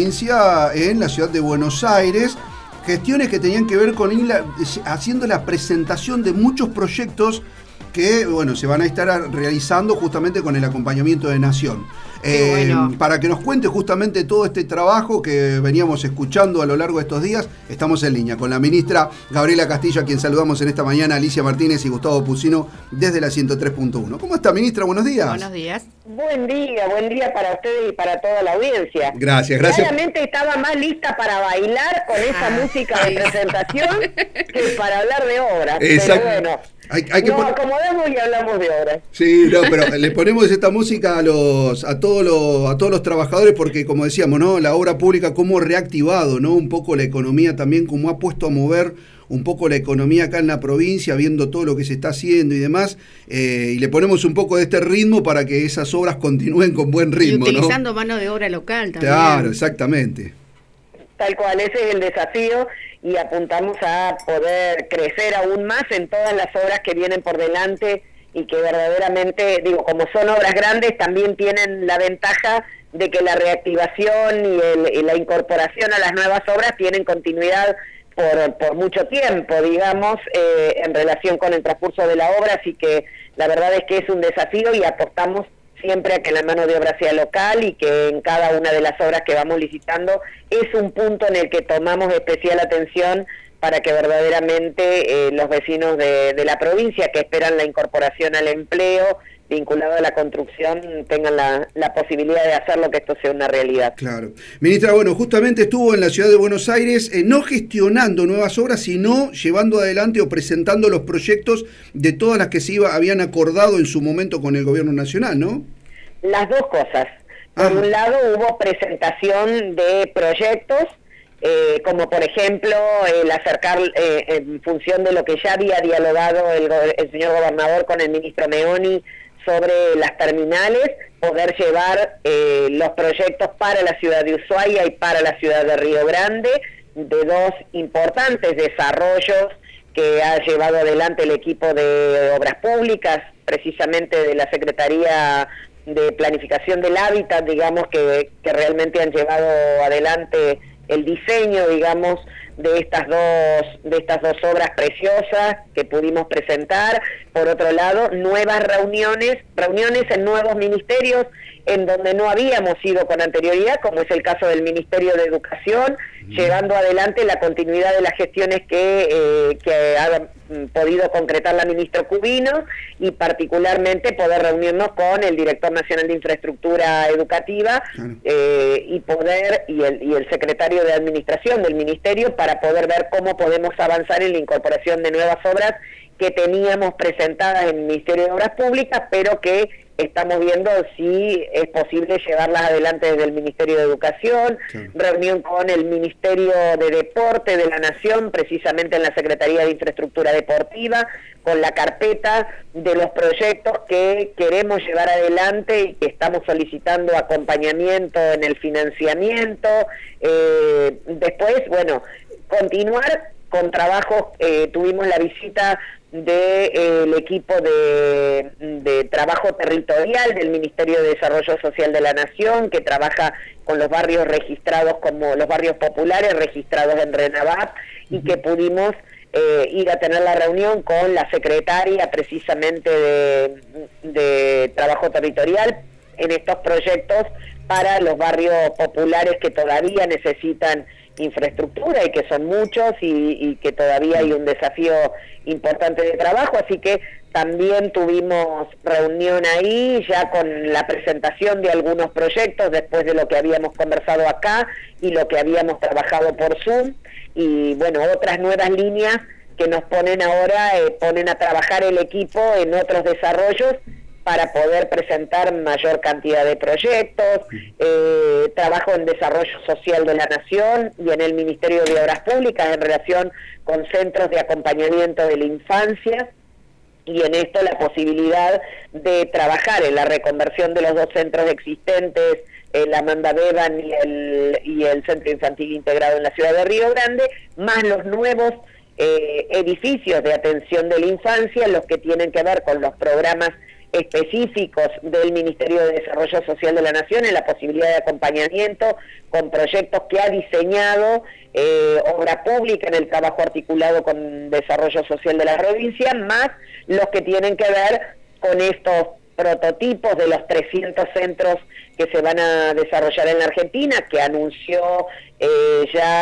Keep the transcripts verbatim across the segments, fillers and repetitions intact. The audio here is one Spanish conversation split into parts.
provincia en la ciudad de Buenos Aires. Gestiones que tenían que ver con ir la, haciendo la presentación de muchos proyectos que, bueno, se van a estar realizando justamente con el acompañamiento de Nación. Eh, bueno. Para que nos cuente justamente todo este trabajo que veníamos escuchando a lo largo de estos días, estamos en línea con la ministra Gabriela Castillo, a quien saludamos en esta mañana, Alicia Martínez y Gustavo Pusino desde la ciento tres punto uno. ¿Cómo está, ministra? Buenos días. Buenos días. Buen día, buen día para ustedes y para toda la audiencia. Gracias, gracias. Claramente estaba más lista para bailar con esa ah, música de presentación que para hablar de obras. Exacto. Pero bueno, hay, hay que nos pon... acomodamos y hablamos de obras. Sí, no, pero le ponemos esta música a los a todos los a todos los trabajadores porque, como decíamos, ¿no? La obra pública cómo ha reactivado, ¿no? Un poco la economía también, cómo ha puesto a mover un poco la economía acá en la provincia, viendo todo lo que se está haciendo y demás, eh, y le ponemos un poco de este ritmo para que esas obras continúen con buen ritmo, y utilizando ¿no? mano de obra local también. Claro, exactamente. Tal cual, ese es el desafío y apuntamos a poder crecer aún más en todas las obras que vienen por delante y que verdaderamente, digo, como son obras grandes, también tienen la ventaja de que la reactivación y, el, y la incorporación a las nuevas obras tienen continuidad Por, por mucho tiempo, digamos, eh, en relación con el transcurso de la obra, así que la verdad es que es un desafío y apostamos siempre a que la mano de obra sea local y que en cada una de las obras que vamos licitando es un punto en el que tomamos especial atención para que verdaderamente eh, los vecinos de, de la provincia que esperan la incorporación al empleo vinculado a la construcción tengan la, la posibilidad de hacerlo, que esto sea una realidad. Claro. Ministra, bueno, justamente estuvo en la ciudad de Buenos Aires, eh, no gestionando nuevas obras, sino llevando adelante o presentando los proyectos de todas las que se iba, habían acordado en su momento con el gobierno nacional, ¿no? Las dos cosas. Por ah. un lado hubo presentación de proyectos, eh, como por ejemplo el acercar, eh, en función de lo que ya había dialogado el, el señor gobernador con el ministro Meoni, sobre las terminales, poder llevar eh, los proyectos para la ciudad de Ushuaia y para la ciudad de Río Grande, de dos importantes desarrollos que ha llevado adelante el equipo de Obras Públicas, precisamente de la Secretaría de Planificación del Hábitat, digamos, que, que realmente han llevado adelante el diseño, digamos, de estas dos de estas dos obras preciosas que pudimos presentar. Por otro lado, nuevas reuniones, reuniones en nuevos ministerios en donde no habíamos ido con anterioridad, como es el caso del Ministerio de Educación, mm. llevando adelante la continuidad de las gestiones que, eh, que ha podido concretar la ministra Cubino y particularmente poder reunirnos con el Director Nacional de Infraestructura Educativa mm. eh, y poder y el, y el secretario de Administración del Ministerio para poder ver cómo podemos avanzar en la incorporación de nuevas obras que teníamos presentadas en el Ministerio de Obras Públicas, pero que estamos viendo si es posible llevarlas adelante desde el Ministerio de Educación, sí. Reunión con el Ministerio de Deporte de la Nación, precisamente en la Secretaría de Infraestructura Deportiva, con la carpeta de los proyectos que queremos llevar adelante y que estamos solicitando acompañamiento en el financiamiento. Eh, después, bueno, continuar con trabajos, eh, tuvimos la visita del de, eh, equipo de, de trabajo territorial del Ministerio de Desarrollo Social de la Nación, que trabaja con los barrios registrados como los barrios populares registrados en RENAVAP, y que pudimos eh, ir a tener la reunión con la secretaria precisamente de, de Trabajo Territorial en estos proyectos para los barrios populares que todavía necesitan infraestructura y que son muchos y, y que todavía hay un desafío importante de trabajo, así que también tuvimos reunión ahí ya con la presentación de algunos proyectos después de lo que habíamos conversado acá y lo que habíamos trabajado por Zoom y bueno, otras nuevas líneas que nos ponen ahora, eh, ponen a trabajar el equipo en otros desarrollos para poder presentar mayor cantidad de proyectos, eh, trabajo en desarrollo social de la Nación y en el Ministerio de Obras Públicas en relación con centros de acompañamiento de la infancia, y en esto la posibilidad de trabajar en la reconversión de los dos centros existentes, el Amanda Bevan y el, y el Centro Infantil Integrado en la ciudad de Río Grande, más los nuevos eh, edificios de atención de la infancia, los que tienen que ver con los programas específicos del Ministerio de Desarrollo Social de la Nación en la posibilidad de acompañamiento con proyectos que ha diseñado eh, Obra Pública en el trabajo articulado con Desarrollo Social de la provincia, más los que tienen que ver con estos prototipos de los trescientos centros que se van a desarrollar en la Argentina, que anunció eh,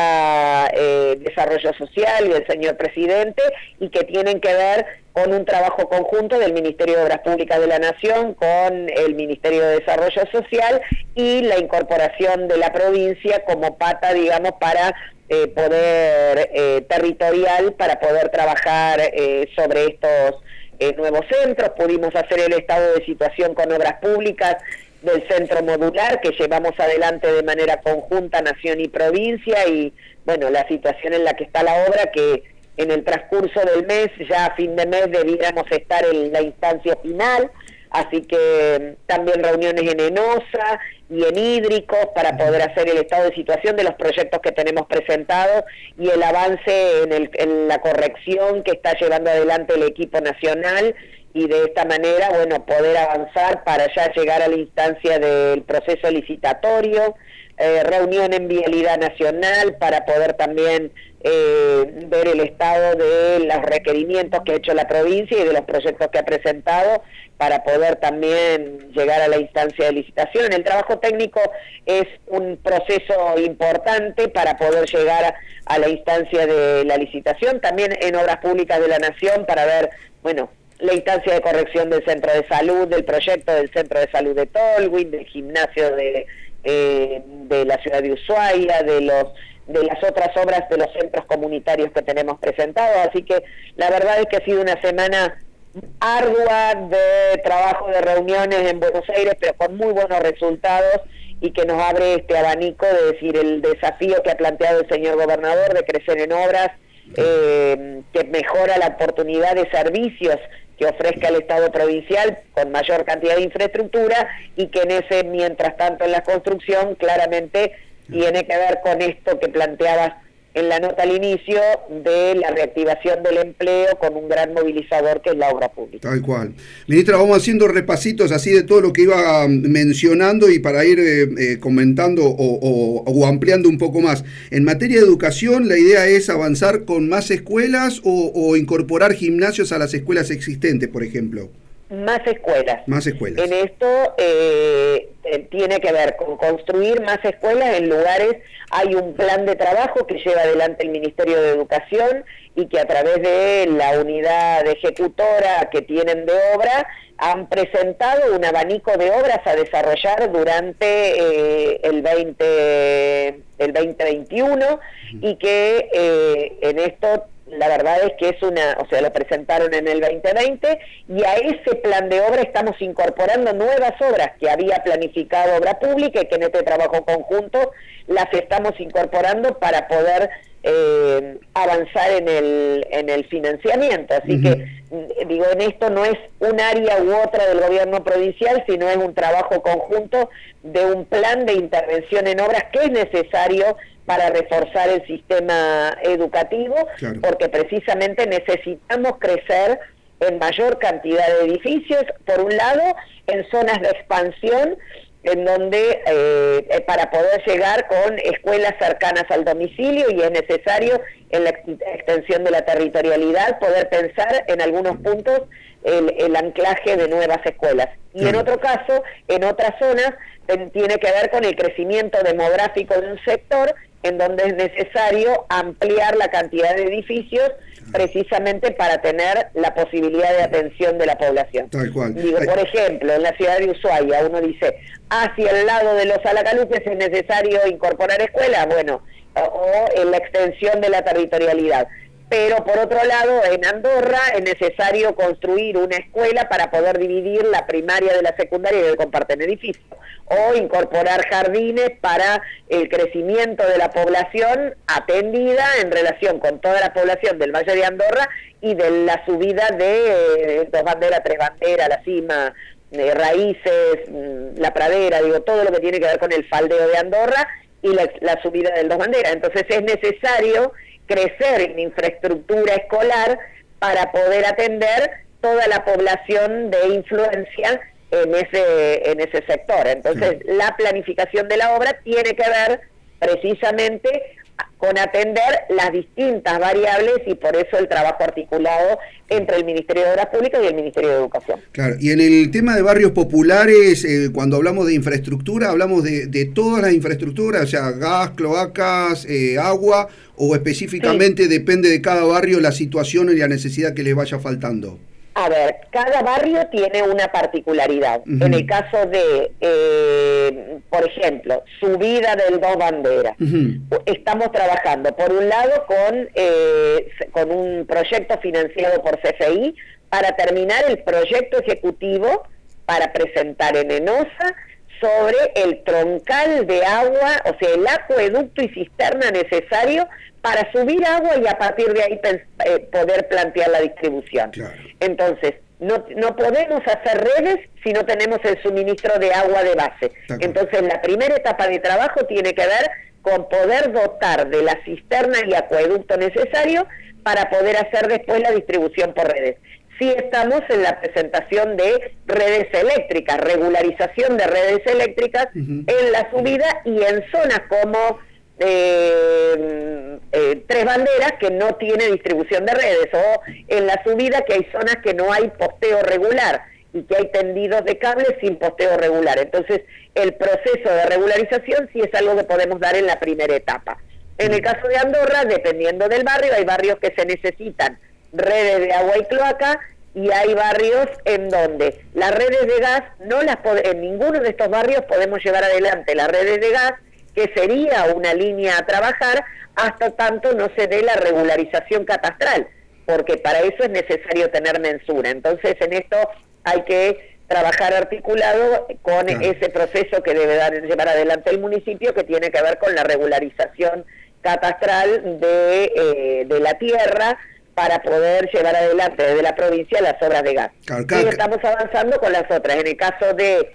ya eh, Desarrollo Social y el señor presidente, y que tienen que ver con un trabajo conjunto del Ministerio de Obras Públicas de la Nación con el Ministerio de Desarrollo Social y la incorporación de la provincia como pata, digamos, para eh, poder eh, territorial, para poder trabajar eh, sobre estos Eh, nuevos centros. Pudimos hacer el estado de situación con Obras Públicas del centro modular que llevamos adelante de manera conjunta nación y provincia, y bueno, la situación en la que está la obra, que en el transcurso del mes, ya a fin de mes, debiéramos estar en la instancia final, así que también reuniones en ENOSA y en hídricos para poder hacer el estado de situación de los proyectos que tenemos presentados y el avance en, el, en la corrección que está llevando adelante el equipo nacional, y de esta manera, bueno, poder avanzar para ya llegar a la instancia del proceso licitatorio, eh, reunión en Vialidad Nacional para poder también eh, ver el estado de los requerimientos que ha hecho la provincia y de los proyectos que ha presentado para poder también llegar a la instancia de licitación. El trabajo técnico es un proceso importante para poder llegar a, a la instancia de la licitación, también en Obras Públicas de la Nación, para ver, bueno, la instancia de corrección del centro de salud, del proyecto del centro de salud de Tolwyn, del gimnasio de, eh, de la ciudad de Ushuaia, de los de las otras obras de los centros comunitarios que tenemos presentados. Así que la verdad es que ha sido una semana ardua de trabajo, de reuniones en Buenos Aires, pero con muy buenos resultados, y que nos abre este abanico de decir el desafío que ha planteado el señor gobernador de crecer en obras, eh, que mejora la oportunidad de servicios que ofrezca el Estado provincial con mayor cantidad de infraestructura, y que en ese, mientras tanto, en la construcción, claramente tiene que ver con esto que planteabas en la nota al inicio, de la reactivación del empleo con un gran movilizador que es la obra pública. Tal cual. Ministra, vamos haciendo repasitos así de todo lo que iba mencionando, y para ir eh, eh, comentando o, o, o ampliando un poco más. En materia de educación, ¿la idea es avanzar con más escuelas o, o incorporar gimnasios a las escuelas existentes, por ejemplo? Más escuelas. Más escuelas. En esto eh, eh, tiene que ver con construir más escuelas en lugares. Hay un plan de trabajo que lleva adelante el Ministerio de Educación, y que a través de la unidad ejecutora que tienen de obra han presentado un abanico de obras a desarrollar durante eh, el veinte el veinte veintiuno, y que eh, en esto la verdad es que es una, o sea, lo presentaron en el veinte veinte, y a ese plan de obra estamos incorporando nuevas obras que había planificado Obra Pública, y que en este trabajo conjunto las estamos incorporando para poder eh, avanzar en el en el financiamiento. Así uh-huh. que, digo, en esto no es un área u otra del gobierno provincial, sino es un trabajo conjunto de un plan de intervención en obras que es necesario para reforzar el sistema educativo, claro, porque precisamente necesitamos crecer en mayor cantidad de edificios, por un lado, en zonas de expansión, en donde eh, para poder llegar con escuelas cercanas al domicilio, y es necesario en la ex- extensión de la territorialidad poder pensar en algunos puntos el, el anclaje de nuevas escuelas. Y claro, en otro caso, en otras zonas, en, tiene que ver con el crecimiento demográfico de un sector, en donde es necesario ampliar la cantidad de edificios precisamente para tener la posibilidad de atención de la población. Tal cual. Digo, por ejemplo, en la ciudad de Ushuaia, uno dice, hacia el lado de los Alacalupes es necesario incorporar escuelas, bueno, o, o en la extensión de la territorialidad. Pero por otro lado, en Andorra es necesario construir una escuela para poder dividir la primaria de la secundaria, que comparten edificio, o incorporar jardines para el crecimiento de la población atendida en relación con toda la población del Valle de Andorra y de la subida de eh, Dos Banderas, Tres Banderas, La Cima, eh, Raíces, La Pradera, digo, todo lo que tiene que ver con el faldeo de Andorra y la, la subida del Dos Banderas. Entonces es necesario crecer en infraestructura escolar para poder atender toda la población de influencia en ese en ese sector. Entonces, sí. La planificación de la obra tiene que ver precisamente con atender las distintas variables y por eso el trabajo articulado entre el Ministerio de Obras Públicas y el Ministerio de Educación. Claro, y en el tema de barrios populares, eh, cuando hablamos de infraestructura, hablamos de, de todas las infraestructuras, o sea, gas, cloacas, eh, agua, o específicamente sí. Depende de cada barrio la situación y la necesidad que les vaya faltando. A ver, cada barrio tiene una particularidad. Uh-huh. En el caso de, eh, por ejemplo, subida del Dos Banderas, uh-huh. Estamos trabajando, por un lado, con, eh, con un proyecto financiado por C F I para terminar el proyecto ejecutivo para presentar en ENOSA sobre el troncal de agua, o sea, el acueducto y cisterna necesario para subir agua y a partir de ahí eh, poder plantear la distribución. Claro. Entonces, no, no podemos hacer redes si no tenemos el suministro de agua de base. Claro. Entonces, la primera etapa de trabajo tiene que ver con poder dotar de la cisterna y acueducto necesario para poder hacer después la distribución por redes. Sí estamos en la presentación de redes eléctricas, regularización de redes eléctricas uh-huh. en la subida y en zonas como eh, eh, Tres Banderas, que no tiene distribución de redes, o en la subida que hay zonas que no hay posteo regular y que hay tendidos de cables sin posteo regular. Entonces, el proceso de regularización sí es algo que podemos dar en la primera etapa. En el caso de Andorra, dependiendo del barrio, hay barrios que se necesitan redes de agua y cloaca, y hay barrios en donde las redes de gas, no las en ninguno de estos barrios podemos llevar adelante las redes de gas, que sería una línea a trabajar, hasta tanto no se dé la regularización catastral, porque para eso es necesario tener mensura. Entonces, en esto hay que trabajar articulado con claro. ese proceso que debe dar, llevar adelante el municipio, que tiene que ver con la regularización catastral de, eh, de la tierra, para poder llevar adelante desde la provincia las obras de gas. Claro, claro, y estamos avanzando con las otras. En el caso de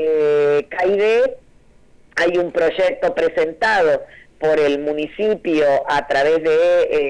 eh, Caidé, hay un proyecto presentado por el municipio a través de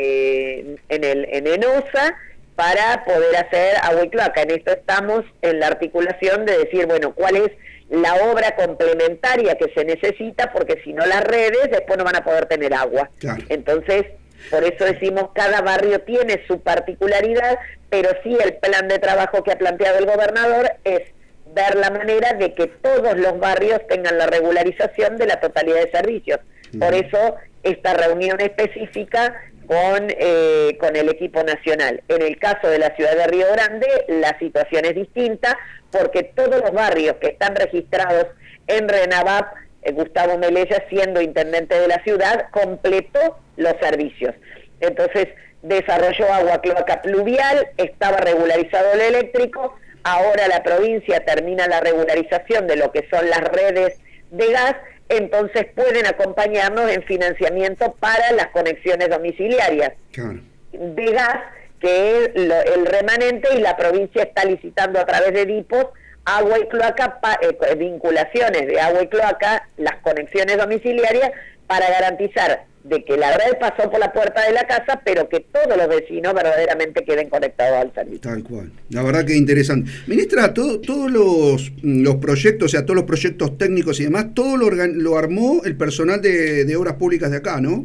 eh, en el en ENOSA para poder hacer agua y cloaca. En esto estamos en la articulación de decir, bueno, cuál es la obra complementaria que se necesita, porque si no las redes después no van a poder tener agua. Claro. Entonces, por eso decimos, cada barrio tiene su particularidad, pero sí el plan de trabajo que ha planteado el gobernador es ver la manera de que todos los barrios tengan la regularización de la totalidad de servicios. Por eso esta reunión específica con, eh, con el equipo nacional. En el caso de la ciudad de Río Grande, la situación es distinta, porque todos los barrios que están registrados en RENAVAP, eh, Gustavo Melella, siendo intendente de la ciudad, completó los servicios. Entonces, desarrolló agua cloaca pluvial, estaba regularizado el eléctrico, ahora la provincia termina la regularización de lo que son las redes de gas, entonces pueden acompañarnos en financiamiento para las conexiones domiciliarias claro. de gas, que es lo, el remanente, y la provincia está licitando a través de DIPOS agua y cloaca, pa, eh, vinculaciones de agua y cloaca, las conexiones domiciliarias, para garantizar de que la red pasó por la puerta de la casa, pero que todos los vecinos verdaderamente queden conectados al servicio. Tal cual. La verdad que interesante. Ministra, todo, todos los, los proyectos, o sea, todos los proyectos técnicos y demás, todo lo, organ, lo armó el personal de, de Obras Públicas de acá, ¿no?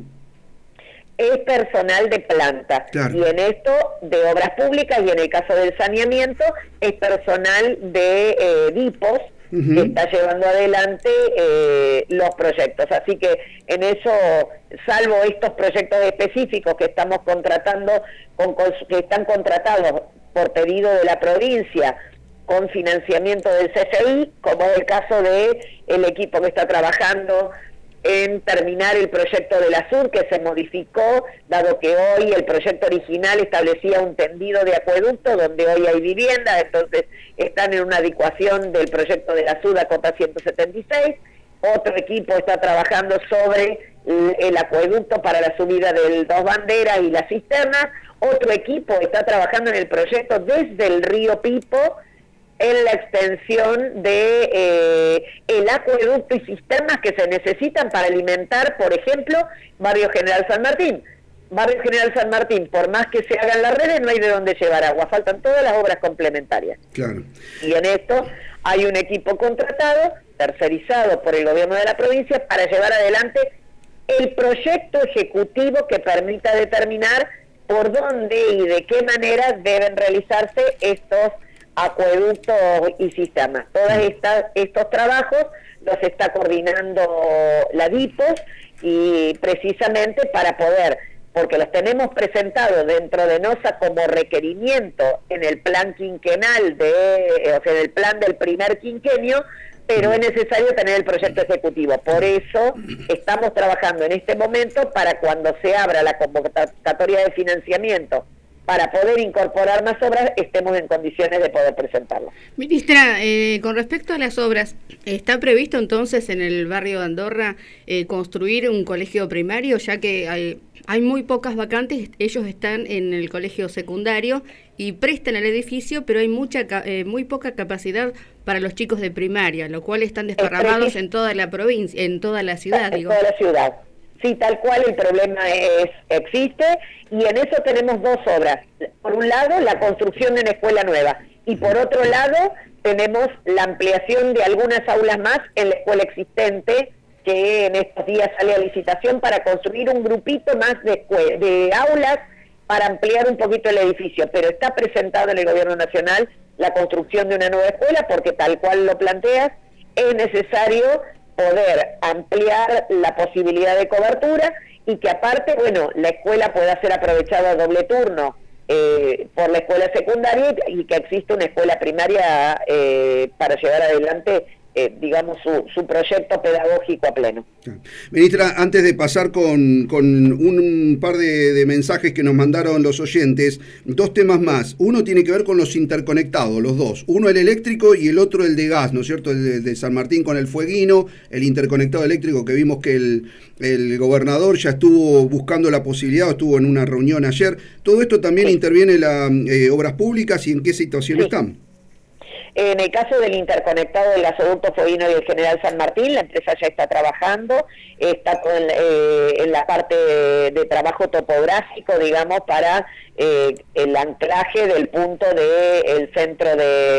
Es personal de planta. Claro. Y en esto, de Obras Públicas, y en el caso del saneamiento, es personal de eh, DIPOS, uh-huh. que está llevando adelante eh, los proyectos. Así que en eso, salvo estos proyectos específicos que estamos contratando, con, con, que están contratados por pedido de la provincia, con financiamiento del C F I, como es el caso de el equipo que está trabajando en terminar el proyecto de la Sur, que se modificó, dado que hoy el proyecto original establecía un tendido de acueducto, donde hoy hay vivienda, entonces están en una adecuación del proyecto de la Sur a Cota ciento setenta y seis. Otro equipo está trabajando sobre el, el acueducto para la subida del Dos Banderas y la cisterna. Otro equipo está trabajando en el proyecto desde el río Pipo, en la extensión de eh, el acueducto y cisternas que se necesitan para alimentar, por ejemplo, Barrio General San Martín. Barrio General San Martín, por más que se hagan las redes, no hay de dónde llevar agua, faltan todas las obras complementarias. Claro. Y en esto hay un equipo contratado, tercerizado por el gobierno de la provincia, para llevar adelante el proyecto ejecutivo que permita determinar por dónde y de qué manera deben realizarse estos acueductos y sistemas. Todos estos trabajos los está coordinando la DIPOS, y precisamente para poder, porque los tenemos presentados dentro de NOSA como requerimiento en el plan quinquenal, de, o sea, en el plan del primer quinquenio, pero es necesario tener el proyecto ejecutivo. Por eso estamos trabajando en este momento para cuando se abra la convocatoria de financiamiento para poder incorporar más obras, estemos en condiciones de poder presentarlo. Ministra, eh, con respecto a las obras, ¿está previsto entonces en el barrio de Andorra eh, construir un colegio primario, ya que hay, hay muy pocas vacantes? Ellos están en el colegio secundario y prestan el edificio, pero hay mucha eh, muy poca capacidad para los chicos de primaria, lo cual están desparramados en toda la provincia, en toda la ciudad. En digo. toda la ciudad. Sí, tal cual el problema es existe, y en eso tenemos dos obras. Por un lado, la construcción de una escuela nueva, y por otro lado, tenemos la ampliación de algunas aulas más en la escuela existente, que en estos días sale a licitación para construir un grupito más de, de aulas para ampliar un poquito el edificio, pero está presentado en el Gobierno Nacional la construcción de una nueva escuela, porque tal cual lo planteas, es necesario poder ampliar la posibilidad de cobertura, y que aparte, bueno, la escuela pueda ser aprovechada a doble turno eh, por la escuela secundaria, y que exista una escuela primaria eh, para llevar adelante Eh, digamos, su, su proyecto pedagógico a pleno. Ministra, antes de pasar con, con un par de, de mensajes que nos mandaron los oyentes, dos temas más. Uno tiene que ver con los interconectados, los dos. Uno el eléctrico y el otro el de gas, ¿no es cierto? El de, de San Martín con el Fueguino, el interconectado eléctrico, que vimos que el, el gobernador ya estuvo buscando la posibilidad, estuvo en una reunión ayer. ¿Todo esto también sí. interviene la eh, Obras Públicas, y en qué situación sí. están? En el caso del interconectado del gasoducto Fueguino y el General San Martín, la empresa ya está trabajando, está con, eh, en la parte de, de trabajo topográfico, digamos, para eh, el anclaje del punto del de centro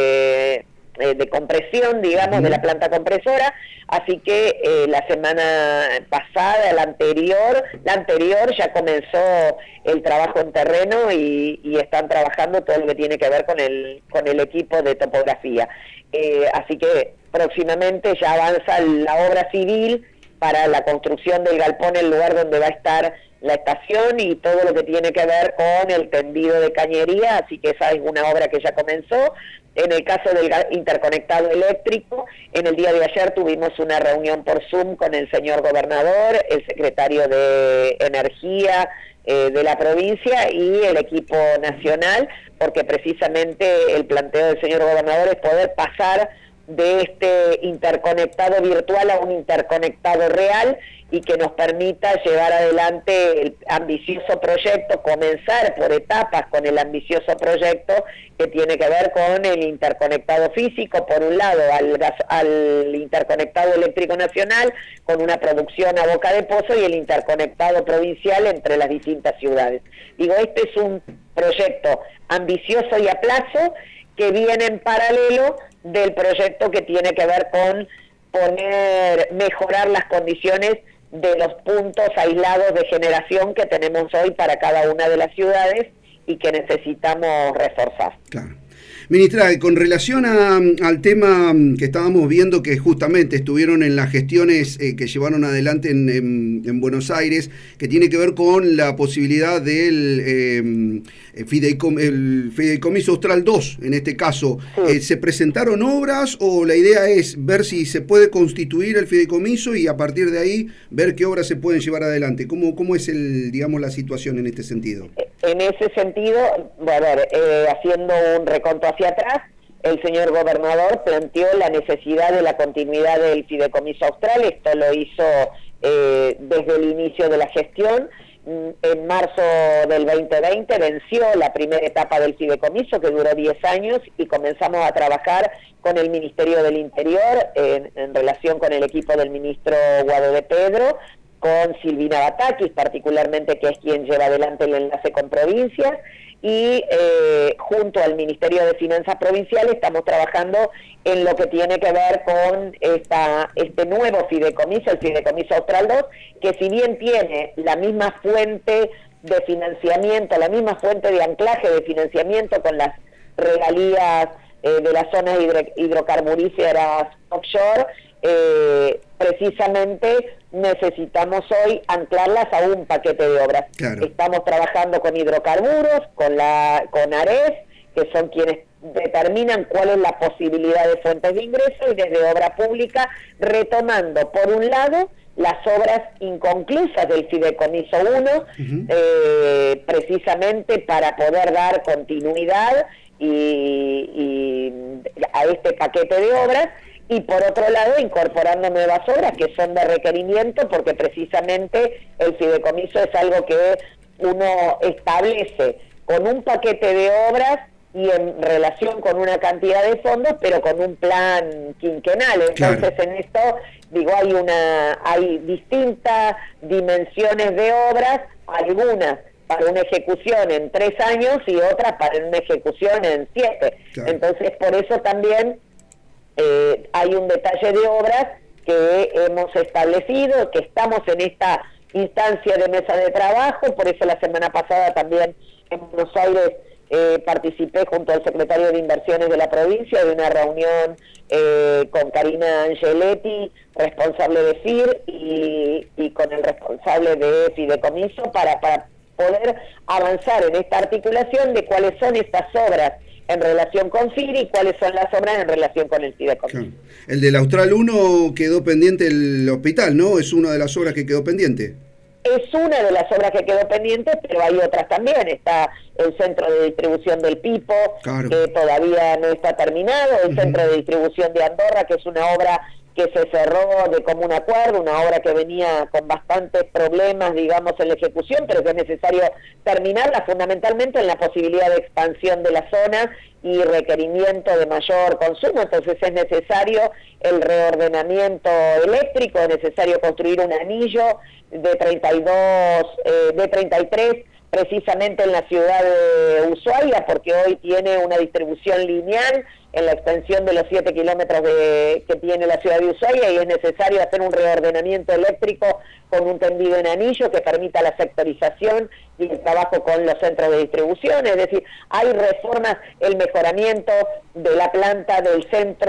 de, eh, de compresión, digamos, uh-huh. de la planta compresora. Así que eh, la semana pasada, la anterior, la anterior ya comenzó el trabajo en terreno, y, y están trabajando todo lo que tiene que ver con el con el equipo de topografía. Eh, así que próximamente ya avanza la obra civil para la construcción del galpón, el lugar donde va a estar la estación, y todo lo que tiene que ver con el tendido de cañería, así que esa es una obra que ya comenzó. En el caso del interconectado eléctrico, en el día de ayer tuvimos una reunión por Zoom con el señor gobernador, el secretario de Energía eh, de la provincia y el equipo nacional, porque precisamente el planteo del señor gobernador es poder pasar de este interconectado virtual a un interconectado real, y que nos permita llevar adelante el ambicioso proyecto, comenzar por etapas con el ambicioso proyecto que tiene que ver con el interconectado físico, por un lado, al, gas, al interconectado eléctrico nacional, con una producción a boca de pozo, y el interconectado provincial entre las distintas ciudades. Digo, este es un proyecto ambicioso y a plazo, que viene en paralelo del proyecto que tiene que ver con poner, mejorar las condiciones de los puntos aislados de generación que tenemos hoy para cada una de las ciudades, y que necesitamos reforzar. Claro. Ministra, con relación a, al tema que estábamos viendo, que justamente estuvieron en las gestiones eh, que llevaron adelante en, en, en Buenos Aires, que tiene que ver con la posibilidad del eh, fideicom, el Fideicomiso Austral dos, en este caso, sí. eh, ¿se presentaron obras, o la idea es ver si se puede constituir el fideicomiso y a partir de ahí ver qué obras se pueden llevar adelante? ¿Cómo, cómo es el, digamos, la situación en este sentido? En ese sentido, bueno, a ver, eh, haciendo un reconto hacia atrás, el señor gobernador planteó la necesidad de la continuidad del Fideicomiso Austral. Esto lo hizo eh, desde el inicio de la gestión. En marzo del veinte veinte venció la primera etapa del fideicomiso, que duró diez años, y comenzamos a trabajar con el Ministerio del Interior en, en relación con el equipo del ministro Guado de Pedro, con Silvina Batakis, particularmente, que es quien lleva adelante el enlace con provincias, y eh, junto al Ministerio de Finanzas Provincial estamos trabajando en lo que tiene que ver con esta, este nuevo fideicomiso, el Fideicomiso Austral dos, que si bien tiene la misma fuente de financiamiento, la misma fuente de anclaje de financiamiento con las regalías eh, de las zonas hidro, hidrocarburíferas offshore, eh, precisamente necesitamos hoy anclarlas a un paquete de obras. Claro. Estamos trabajando con hidrocarburos, con la con ARES, que son quienes determinan cuál es la posibilidad de fuentes de ingreso, y desde obra pública retomando, por un lado, las obras inconclusas del Fideicomiso uno, uh-huh. eh, precisamente para poder dar continuidad y, y a este paquete de obras, y por otro lado incorporando nuevas obras que son de requerimiento, porque precisamente el fideicomiso es algo que uno establece con un paquete de obras y en relación con una cantidad de fondos, pero con un plan quinquenal. Entonces, claro, en esto, digo, hay una hay distintas dimensiones de obras, algunas para una ejecución en tres años y otras para una ejecución en siete. Claro. Entonces, por eso también eh, hay un detalle de obras que hemos establecido, que estamos en esta instancia de mesa de trabajo. Por eso la semana pasada también en Buenos Aires Eh, participé junto al secretario de Inversiones de la provincia de una reunión eh, con Karina Angeletti, responsable de F I R, y, y con el responsable de Fideicomiso para, para poder avanzar en esta articulación de cuáles son estas obras en relación con F I R y cuáles son las obras en relación con el Fideicomiso. Claro. El del Austral uno quedó pendiente el hospital, ¿no? Es una de las obras que quedó pendiente. Es una de las obras que quedó pendiente, pero hay otras también. Está el centro de distribución del Pipo, claro, que todavía no está terminado, el uh-huh. centro de distribución de Andorra, que es una obra que se cerró de común acuerdo, una obra que venía con bastantes problemas, digamos, en la ejecución, pero que es necesario terminarla, fundamentalmente en la posibilidad de expansión de la zona y requerimiento de mayor consumo. Entonces es necesario el reordenamiento eléctrico, es necesario construir un anillo de treinta y dos, eh, de treinta y tres, precisamente en la ciudad de Ushuaia, porque hoy tiene una distribución lineal en la extensión de los siete kilómetros de, que tiene la ciudad de Ushuaia, y es necesario hacer un reordenamiento eléctrico con un tendido en anillo que permita la sectorización y el trabajo con los centros de distribución. Es decir, hay reformas, el mejoramiento de la planta del centro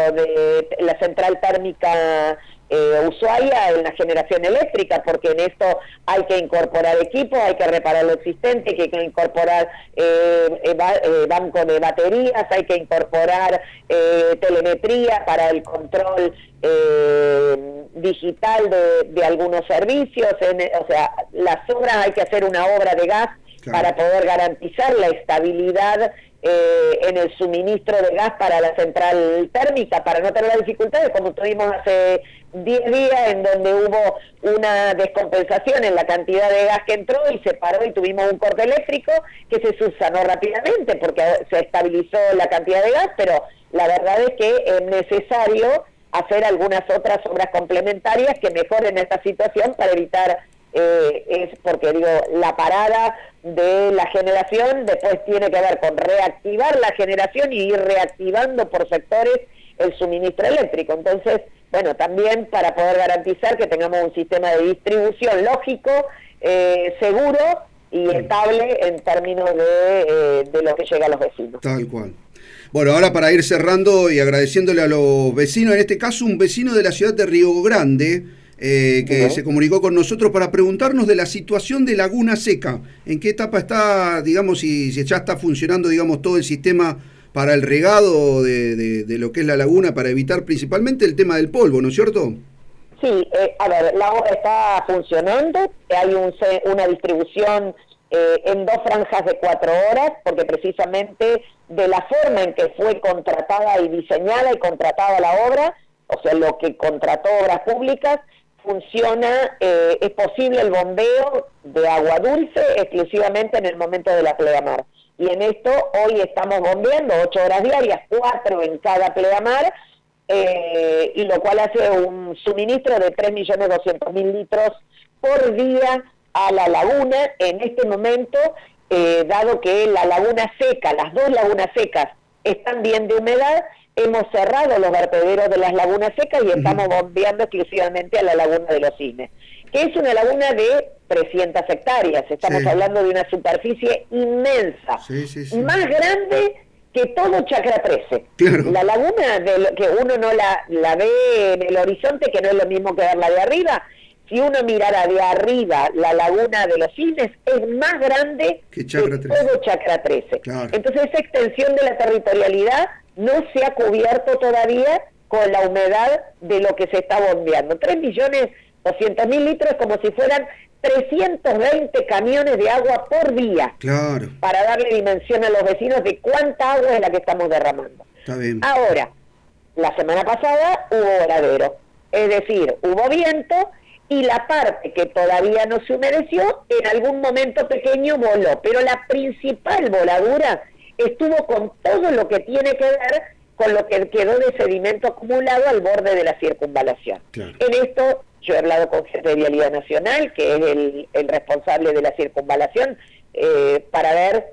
de la central térmica Eh, Ushuaia en la generación eléctrica, porque en esto hay que incorporar equipos, hay que reparar lo existente, hay que incorporar eh, eva- eh, banco de baterías, hay que incorporar eh, telemetría para el control eh, digital de, de algunos servicios. En, o sea, las obras, hay que hacer una obra de gas, claro, para poder garantizar la estabilidad Eh, en el suministro de gas para la central térmica, para no tener las dificultades como tuvimos hace diez días, en donde hubo una descompensación en la cantidad de gas que entró y se paró y tuvimos un corte eléctrico que se subsanó rápidamente porque se estabilizó la cantidad de gas, pero la verdad es que es necesario hacer algunas otras obras complementarias que mejoren esta situación para evitar Eh, es porque digo, la parada de la generación después tiene que ver con reactivar la generación y ir reactivando por sectores el suministro eléctrico. Entonces, bueno, también para poder garantizar que tengamos un sistema de distribución lógico, eh, seguro y estable en términos de, eh, de lo que llega a los vecinos. Tal cual. Bueno, ahora para ir cerrando y agradeciéndole a los vecinos, en este caso un vecino de la ciudad de Río Grande, Eh, que uh-huh. se comunicó con nosotros para preguntarnos de la situación de Laguna Seca. ¿En qué etapa está, digamos, si, si ya está funcionando, digamos, todo el sistema para el regado de, de, de lo que es la laguna, para evitar principalmente el tema del polvo, ¿no es cierto? Sí, eh, a ver, la obra está funcionando, hay un, una distribución eh, en dos franjas de cuatro horas, porque precisamente de la forma en que fue contratada y diseñada y contratada la obra, o sea, lo que contrató Obras Públicas, funciona, eh, es posible el bombeo de agua dulce exclusivamente en el momento de la pleamar. Y en esto hoy estamos bombeando ocho horas diarias, cuatro en cada pleamar, eh, y lo cual hace un suministro de tres millones doscientos mil litros por día a la laguna. En este momento, eh, dado que la laguna seca, las dos lagunas secas están bien de humedad, hemos cerrado los vertederos de las lagunas secas y estamos bombeando exclusivamente a la laguna de los Cisnes, que es una laguna de trescientas hectáreas. Estamos sí. hablando de una superficie inmensa, sí, sí, sí. más grande que todo Chacra trece. Claro. La laguna, de lo, que uno no la, la ve en el horizonte, que no es lo mismo que verla de arriba. Si uno mirara de arriba la laguna de los Cisnes, es más grande que, Chacra que todo Chacra trece. Claro. Entonces esa extensión de la territorialidad no se ha cubierto todavía con la humedad de lo que se está bombeando. tres millones doscientos mil litros, como si fueran trescientos veinte camiones de agua por día. Claro. Para darle dimensión a los vecinos de cuánta agua es la que estamos derramando. Está bien. Ahora, la semana pasada hubo voladero, es decir, hubo viento, y la parte que todavía no se humedeció, en algún momento pequeño voló, pero la principal voladura estuvo con todo lo que tiene que ver con lo que quedó de sedimento acumulado al borde de la circunvalación. Claro. En esto yo he hablado con gente de Vialidad Nacional, que es el, el responsable de la circunvalación, eh, para ver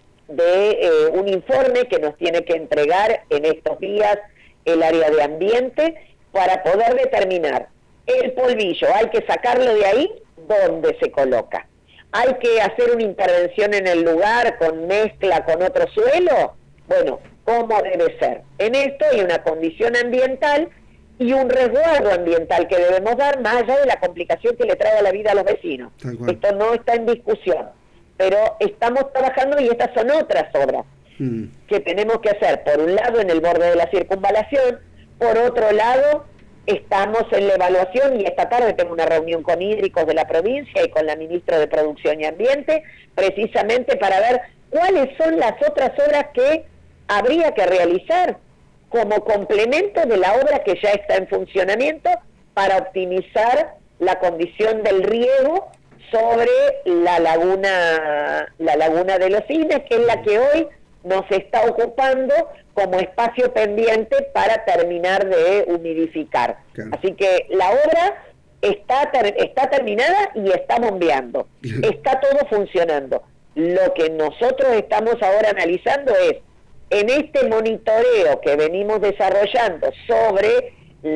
de eh, un informe que nos tiene que entregar en estos días el área de ambiente para poder determinar el polvillo. Hay que sacarlo de ahí, ¿dónde se coloca? Hay que hacer una intervención en el lugar con mezcla con otro suelo. Bueno, ¿cómo debe ser? En esto hay una condición ambiental y un resguardo ambiental que debemos dar, más allá de la complicación que le trae a la vida a los vecinos. Esto no está en discusión, pero estamos trabajando y estas son otras obras mm. que tenemos que hacer, por un lado en el borde de la circunvalación, por otro lado estamos en la evaluación, y esta tarde tengo una reunión con hídricos de la provincia y con la ministra de Producción y Ambiente, precisamente para ver cuáles son las otras obras que habría que realizar como complemento de la obra que ya está en funcionamiento para optimizar la condición del riego sobre la laguna, la laguna de los Cisnes, que es la que hoy nos está ocupando como espacio pendiente para terminar de humidificar. Claro. Así que la obra está, ter está terminada y está bombeando. Está todo funcionando. Lo que nosotros estamos ahora analizando es, en este monitoreo que venimos desarrollando sobre,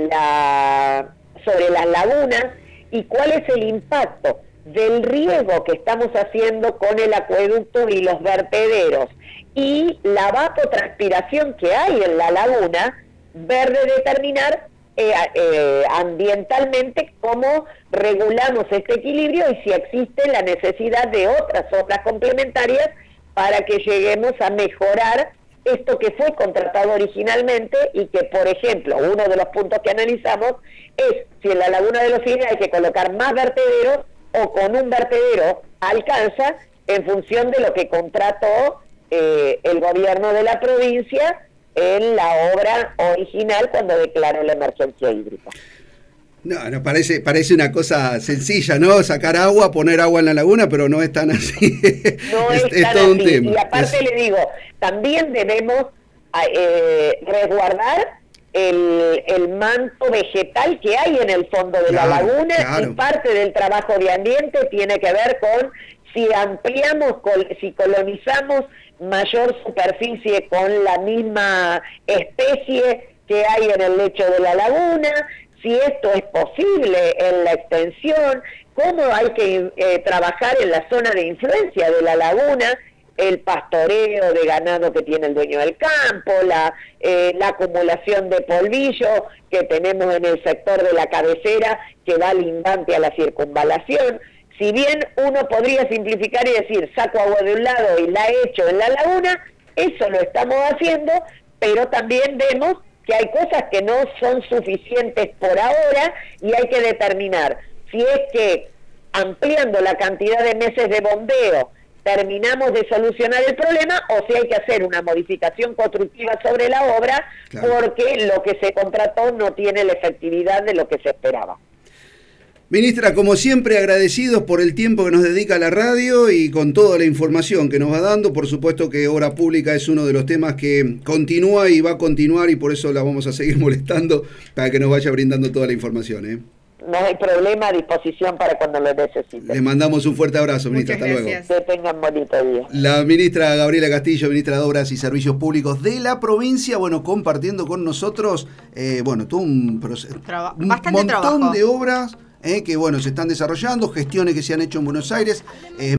la, sobre las lagunas, y cuál es el impacto del riego que estamos haciendo con el acueducto y los vertederos, y la evapotranspiración que hay en la laguna, ver de determinar eh, eh, ambientalmente cómo regulamos este equilibrio y si existe la necesidad de otras obras complementarias para que lleguemos a mejorar esto que fue contratado originalmente, y que, por ejemplo, uno de los puntos que analizamos es si en la laguna de los Cisnes hay que colocar más vertederos o con un vertedero alcanza, en función de lo que contrató eh, el gobierno de la provincia en la obra original cuando declaró la emergencia hídrica. No, no parece, parece una cosa sencilla, ¿no? Sacar agua, poner agua en la laguna, pero no es tan así. No es, es, es tan todo así. Un tema. Y aparte es... le digo, también debemos eh, resguardar el, el manto vegetal que hay en el fondo de claro, la laguna, claro. Y parte del trabajo de ambiente tiene que ver con si ampliamos, si colonizamos mayor superficie con la misma especie que hay en el lecho de la laguna, si esto es posible en la extensión, cómo hay que eh, trabajar en la zona de influencia de la laguna, el pastoreo de ganado que tiene el dueño del campo, la, eh, la acumulación de polvillo que tenemos en el sector de la cabecera que va lindante a la circunvalación. Si bien uno podría simplificar y decir, saco agua de un lado y la echo en la laguna, eso lo estamos haciendo, pero también vemos que hay cosas que no son suficientes por ahora y hay que determinar si es que ampliando la cantidad de meses de bombeo terminamos de solucionar el problema, o si hay que hacer una modificación constructiva sobre la obra, claro, porque lo que se contrató no tiene la efectividad de lo que se esperaba. Ministra, como siempre, agradecidos por el tiempo que nos dedica a la radio y con toda la información que nos va dando. Por supuesto que Obra Pública es uno de los temas que continúa y va a continuar, y por eso la vamos a seguir molestando para que nos vaya brindando toda la información, ¿eh? no hay problema, a disposición para cuando lo necesiten. Le mandamos un fuerte abrazo, ministra. Muchas Hasta gracias. luego. Que tengan bonito día. La ministra Gabriela Castillo, ministra de Obras y Servicios Públicos de la provincia, bueno, compartiendo con nosotros, eh, bueno, todo un, proceso, Traba- un bastante montón trabajo. de obras eh, que, bueno, se están desarrollando, gestiones que se han hecho en Buenos Aires. Eh,